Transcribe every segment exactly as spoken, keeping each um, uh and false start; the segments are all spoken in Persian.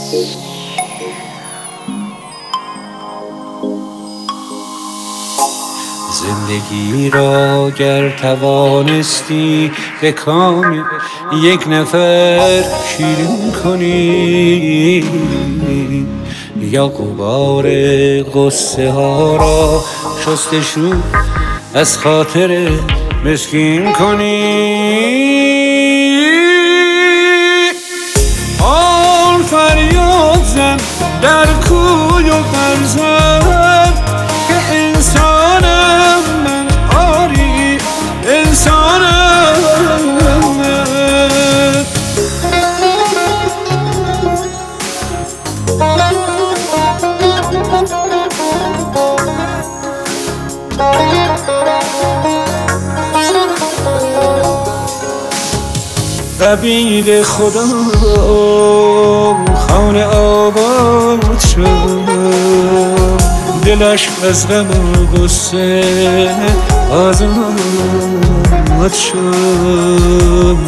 زندگی را گر توانستی به کام یک نفر شیرین کنی، یا غبار غصه ها را شستشو از خاطر مسکین کنی. آن فریاد زن در کوی و برزن که انسانم من، آری انسانم من. عبید خدا خانه آباد شد، دلش از غم و غصه آزاد شد.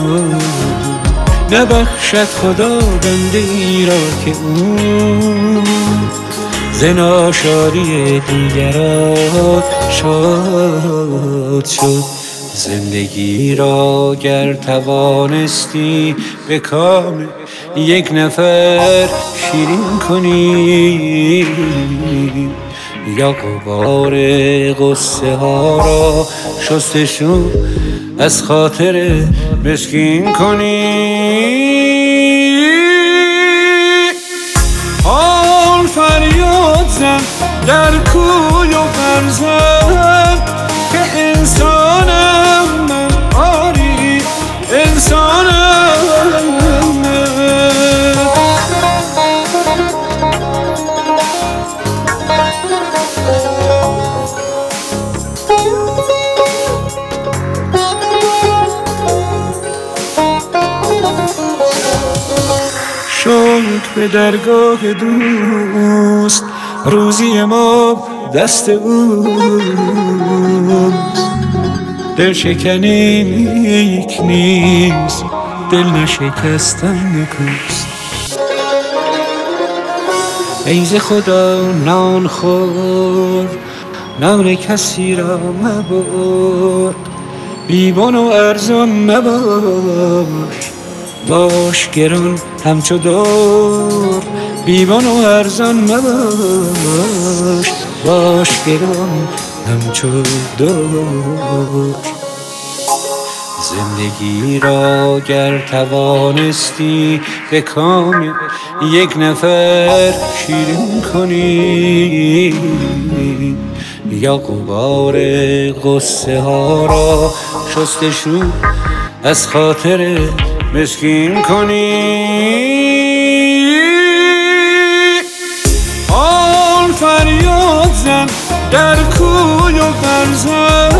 نبخشد خدا بنده ای را که او ز ناشادی دیگران شاد شد. زندگی را گر توانستی به کام یک نفر شیرین کنی، یا غبار غصه ها را شستشو از خاطر مسکین کنی. حال فریاد زن در کوی و برزن که انسانم من، آری انسانم من. شکر به درگاه دوست، روزی ما دست اوست. دل شکنی نیک نیست، دل نشکستن نکوست. ای ز خدا نان خور، نان کسی را مبر. بیبان و ارزان مباش، باش گران همچو دور. بیبان و ارزان مباش، باش گران همچو دور. زندگی را گر توانستی به کام یک نفر شیرین کنی، یا غبار غصه ها را شستشو از خاطر مسکین کنی. آن فریاد زن در کوی و برزن